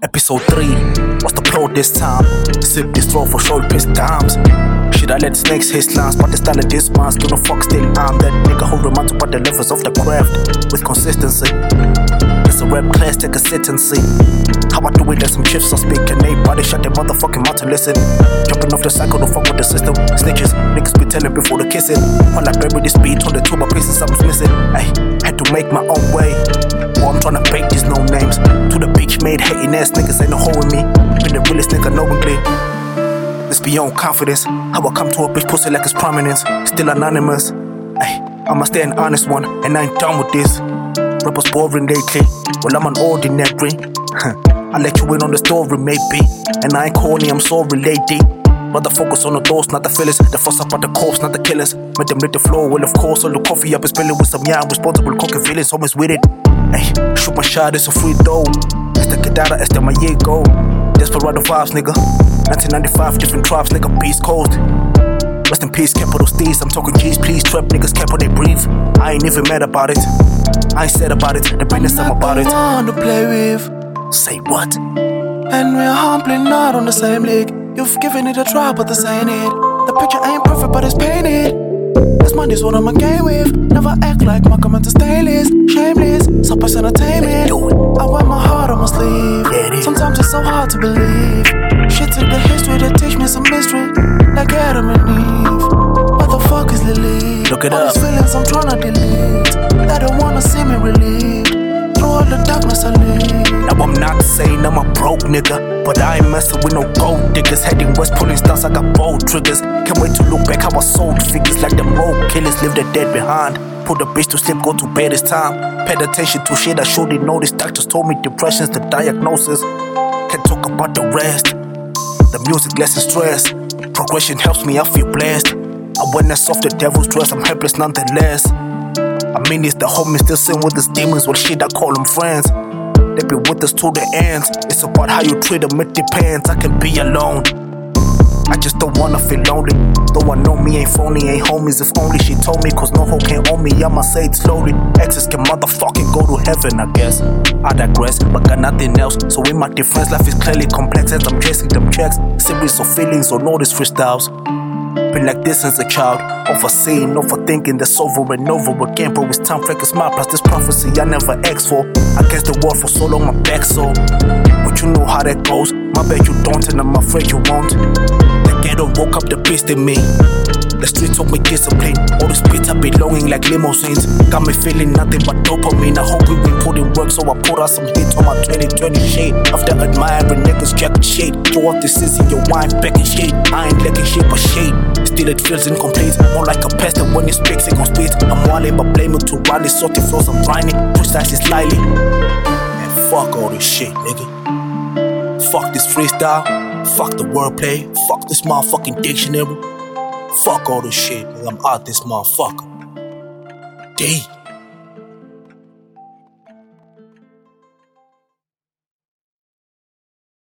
Episode 3, what's the plot this time? Sip this throw for sure, piss dimes. Should I let snakes hit lines? But the style of this man, still no fuck still I'm that nigga who reminds about the levels of the craft with consistency. It's a rap class, take a sit and see how I do it, let some chips on speak. And everybody shut their motherfucking mouth to listen. Jumping off the cycle, don't fuck with the system. Snitches, niggas be telling before the kissing. While I bury this beat on the tube, pieces something's missing. Ay, had to make my own way. Well, I'm tryna bake these no names. To the bitch made hating ass niggas ain't no hoe with me. Been the realest nigga knowingly. It's beyond confidence. How I come to a bitch pussy like it's prominence. Still anonymous. Ay, I'ma stay an honest one, and I ain't done with this. Rappers boring lately. Well, I'm an ordinary. I let you in on the story, maybe. And I ain't corny, I'm sorry, lady. Rather focus on the doors, not the fillers. The fuss up at the corpse, not the killers. Make them lit the floor, well, of course. All the coffee up is spilling with some young, responsible cooking feelings, always with it. Ay, shoot my shot, it's a free throw. Esta quedada, esta my year go. Desperado vibes, nigga. 1995, different tribes, nigga, Beast Coast. Rest in peace, capital Steez. I'm talking G's, please. Trap niggas, cap they breathe. I ain't even mad about it. I ain't sad about it. The business I'm about it. I'm not the one to play with. Say what? And we're humbly not on the same league. You've given it a try, but this ain't it. The picture ain't perfect, but it's painted. This money's what I'm a game with. Never act like my comment is stainless. Shameless, suppress entertainment. I wear my heart on my sleeve. Sometimes it's so hard to believe. Shit in the history that teach me some mystery. Like Adam and Eve. What the fuck is Lily? Look it all up. These feelings I'm tryna delete. They don't wanna see me relieved. Through all the darkness I live. Now I'm not saying I'm a broke nigga, but I ain't messing with no gold diggers. Heading west, pulling stars, I got bold triggers. Can't wait to look back how I sold figures. Like them road killers, leave the dead behind. Put the bitch to sleep, go to bed, it's time. Paid attention to shit I should've noticed. Doctors told me depression's the diagnosis. Can't talk about the rest. The music lessens stress. Progression helps me, I feel blessed. I witness off the devil's dress, I'm helpless nonetheless. I mean, it's the homies still sin with his demons. Well, shit, I call them friends. They be with us to the ends. It's about how you treat them, it depends. I can be alone. I just don't wanna feel lonely. Though I know me ain't phony, ain't homies. If only she told me, cause no hoe can own me. I'ma say it slowly. Exes can motherfucking go to heaven, I guess. I digress, but got nothing else. So in my defense, life is clearly complex as I'm chasing them checks. Series of feelings or notice freestyles. Been like this since a child. Overseeing, overthinking, that's over and over again. Bro, it's time for a smile. Plus this prophecy I never asked for. I guess the world for so long, my back so. But you know how that goes. My bet you don't, and I'm afraid you won't. The ghetto woke up the beast in me. The streets told me discipline. All the spits are belonging like limousines. Got me feeling nothing but dopamine. I hope we been putting work, so I put out some hits on my 2020 shade. After admiring niggas jacket shade. Throw out the sins in your wine, back and shade. I ain't lacking shit but shade. Still it feels incomplete. More like a pest, and when it speaks, it gon' spit. I'm wildin', but blame it to Riley. Salty flows, I'm grinding. Precise slightly. And fuck all this shit, nigga. Fuck this freestyle. Fuck the wordplay. Fuck this motherfucking dictionary. Fuck all this shit, nigga. I'm out this motherfucker. D.